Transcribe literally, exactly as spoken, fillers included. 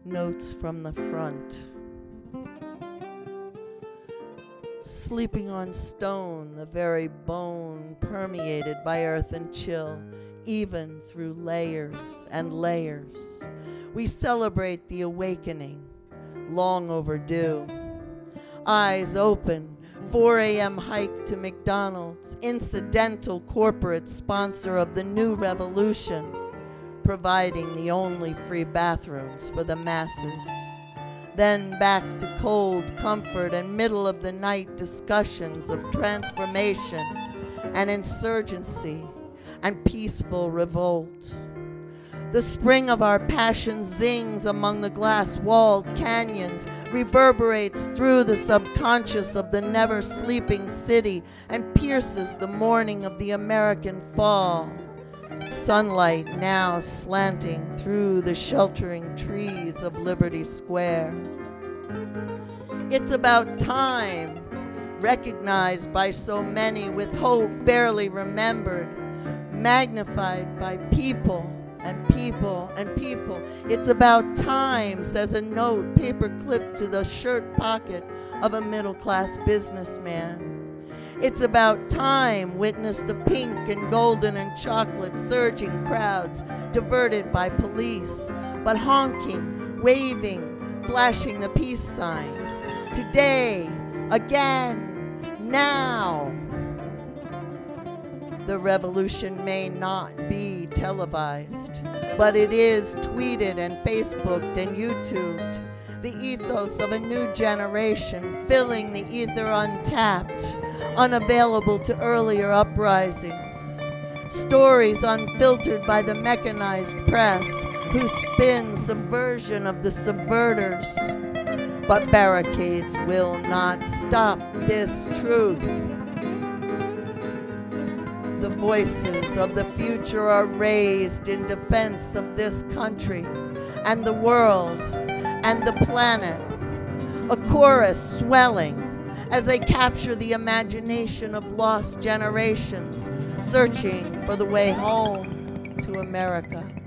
Notes from the front. Sleeping on stone, the very bone permeated by earth and chill, even through layers and layers. We celebrate the awakening, long overdue. Eyes open, four a.m. hike to McDonald's, incidental corporate sponsor of the new revolution, providing the only free bathrooms for the masses. Then back to cold comfort and middle of the night discussions of transformation and insurgency and peaceful revolt. The spring of our passion zings among the glass-walled canyons, reverberates through the subconscious of the never-sleeping city, and pierces the morning of the American fall. Sunlight now slanting through the sheltering trees of Liberty Square. It's about time, recognized by so many with hope barely remembered, magnified by people and people and people. It's about time, says a note paper clipped to the shirt pocket of a middle-class businessman. It's about time, witness the pink and golden and chocolate surging crowds diverted by police, but honking, waving, flashing the peace sign. Today, again, now. The revolution may not be televised, but it is tweeted and Facebooked and YouTubed. The ethos of a new generation filling the ether untapped, unavailable to earlier uprisings. Stories unfiltered by the mechanized press who spin subversion of the subverters. But barricades will not stop this truth. The voices of the future are raised in defense of this country and the world and the planet, a chorus swelling as they capture the imagination of lost generations searching for the way home to America.